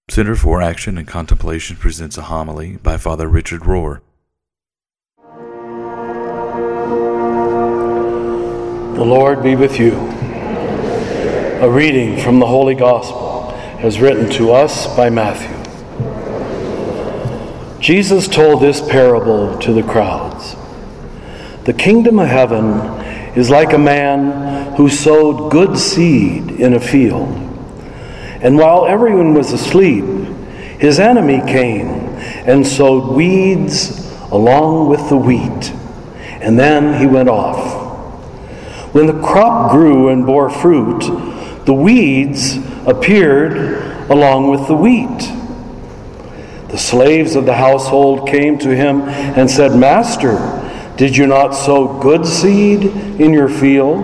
Center for Action and Contemplation presents a homily by Father Richard Rohr. The Lord be with you. A reading from the Holy Gospel as written to us by Matthew. Jesus told this parable to the crowds. The kingdom of heaven is like a man who sowed good seed in a field. And while everyone was asleep, his enemy came and sowed weeds along with the wheat. And then he went off. When the crop grew and bore fruit, the weeds appeared along with the wheat. The slaves of the household came to him and said, "Master, did you not sow good seed in your field?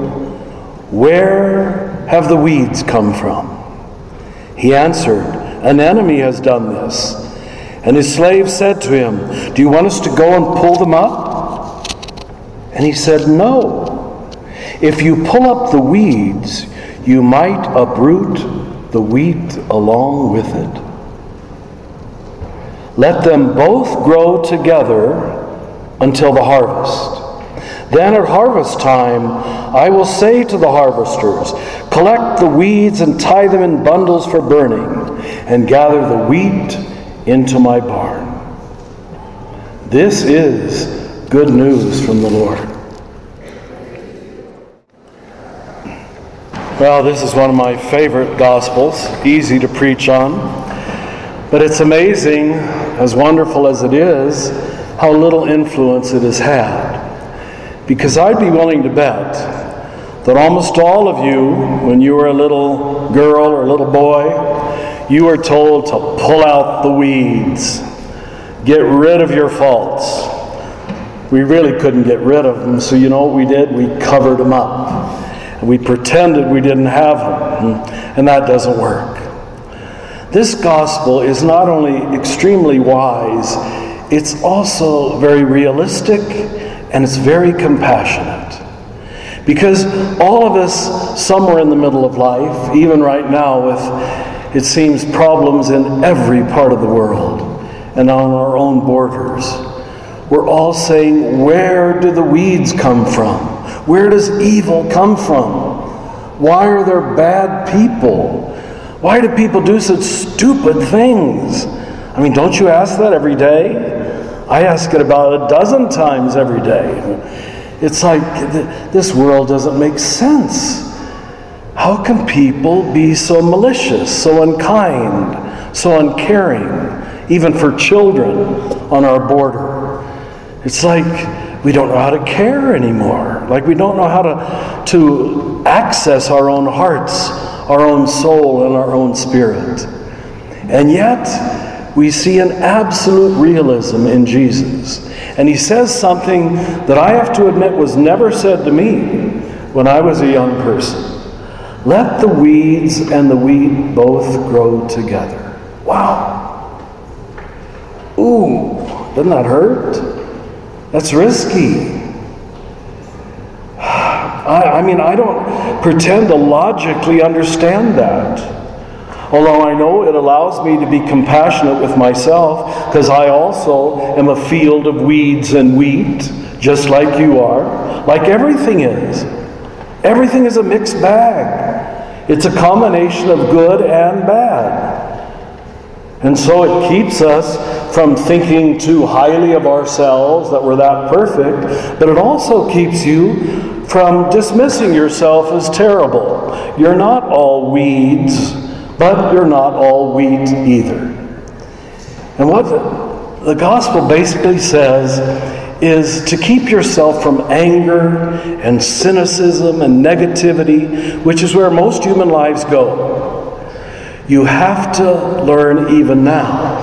Where have the weeds come from?" He answered, "An enemy has done this." And his slaves said to him, "Do you want us to go and pull them up?" And he said, "No. If you pull up the weeds, you might uproot the wheat along with it. Let them both grow together until the harvest. Then at harvest time, I will say to the harvesters, collect the weeds and tie them in bundles for burning, and gather the wheat into my barn." This is good news from the Lord. Well, this is one of my favorite Gospels, easy to preach on. But it's amazing, as wonderful as it is, how little influence it has had. Because I'd be willing to bet that almost all of you, when you were a little girl or a little boy, you were told to pull out the weeds, get rid of your faults. We really couldn't get rid of them, so you know what we did? We covered them up. And we pretended we didn't have them, and that doesn't work. This gospel is not only extremely wise, it's also very realistic, and it's very compassionate. Because all of us, somewhere in the middle of life, even right now with, it seems, problems in every part of the world and on our own borders, we're all saying, where do the weeds come from? Where does evil come from? Why are there bad people? Why do people do such stupid things? I mean, don't you ask that every day? I ask it about a dozen times every day. It's like, this world doesn't make sense. How can people be so malicious, so unkind, so uncaring, even for children on our border? It's like we don't know how to care anymore. Like we don't know how to access our own hearts, our own soul, and our own spirit. And yet, we see an absolute realism in Jesus. And he says something that I have to admit was never said to me when I was a young person. Let the weeds and the wheat both grow together. Wow. Ooh, doesn't that hurt? That's risky. I mean, I don't pretend to logically understand that. Although I know it allows me to be compassionate with myself, because I also am a field of weeds and wheat, just like you are, like everything is. Everything is a mixed bag. It's a combination of good and bad. And so it keeps us from thinking too highly of ourselves, that we're that perfect, but it also keeps you from dismissing yourself as terrible. You're not all weeds, but you're not all wheat either. And what the gospel basically says is to keep yourself from anger and cynicism and negativity, which is where most human lives go. You have to learn even now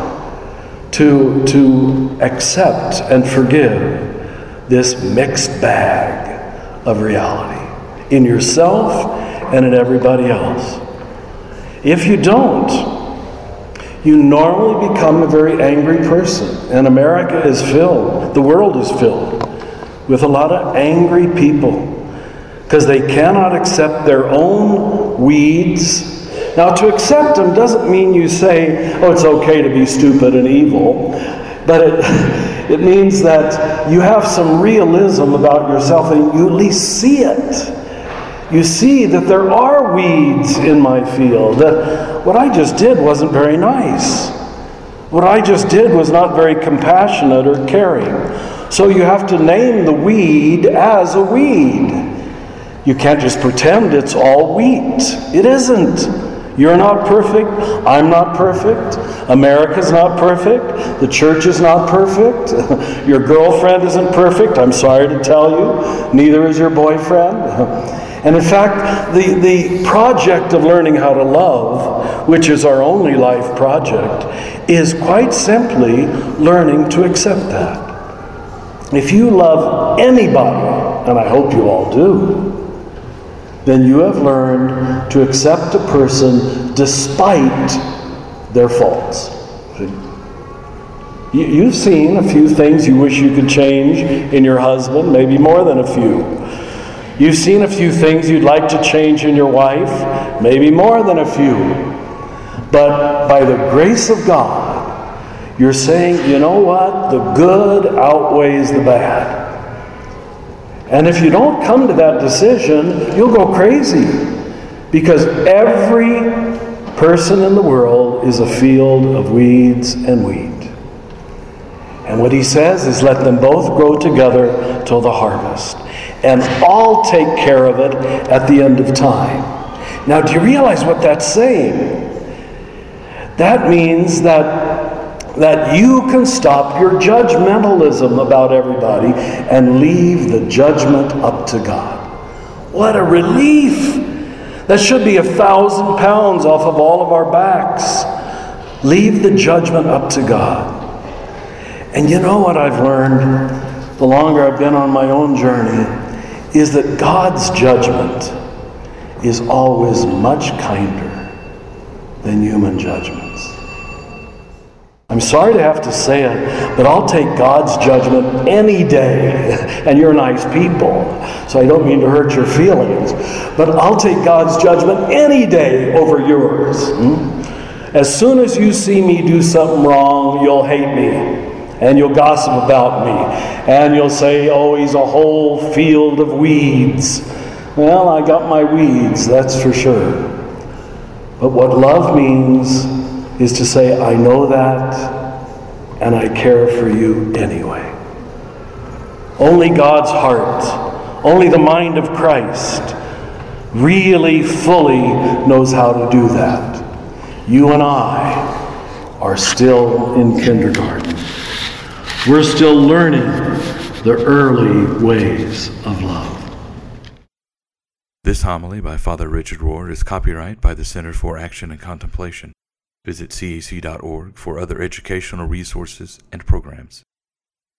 to accept and forgive this mixed bag of reality in yourself and in everybody else. If you don't, you normally become a very angry person. And America is filled, the world is filled with a lot of angry people because they cannot accept their own weeds Now, to accept them doesn't mean you say, oh, it's okay to be stupid and evil, but it means that you have some realism about yourself and you at least see it. You see that there are weeds in my field, that what I just did wasn't very nice. What I just did was not very compassionate or caring. So you have to name the weed as a weed. You can't just pretend it's all wheat. It isn't. You're not perfect. I'm not perfect. America's not perfect. The church is not perfect. Your girlfriend isn't perfect. I'm sorry to tell you. Neither is your boyfriend. And in fact, the project of learning how to love, which is our only life project, is quite simply learning to accept that. If you love anybody, and I hope you all do, then you have learned to accept a person despite their faults. You've seen a few things you wish you could change in your husband, maybe more than a few. You've seen a few things you'd like to change in your wife, maybe more than a few. But by the grace of God, you're saying, you know what? The good outweighs the bad. And if you don't come to that decision, you'll go crazy. Because every person in the world is a field of weeds and wheat. And what he says is, let them both grow together till the harvest. And I'll take care of it at the end of time. Now, do you realize what that's saying? That means that you can stop your judgmentalism about everybody and leave the judgment up to God. What a relief! That should be 1,000 pounds off of all of our backs. Leave the judgment up to God. And you know what I've learned, the longer I've been on my own journey, is that God's judgment is always much kinder than human judgments. I'm sorry to have to say it, but I'll take God's judgment any day. And you're nice people, so I don't mean to hurt your feelings. But I'll take God's judgment any day over yours. As soon as you see me do something wrong, you'll hate me. And you'll gossip about me. And you'll say, oh, he's a whole field of weeds. Well, I got my weeds, that's for sure. But what love means is to say, I know that, and I care for you anyway. Only God's heart, only the mind of Christ, really fully knows how to do that. You and I are still in kindergarten. We're still learning the early ways of love. This homily by Father Richard Rohr is copyright by the Center for Action and Contemplation. Visit cac.org for other educational resources and programs.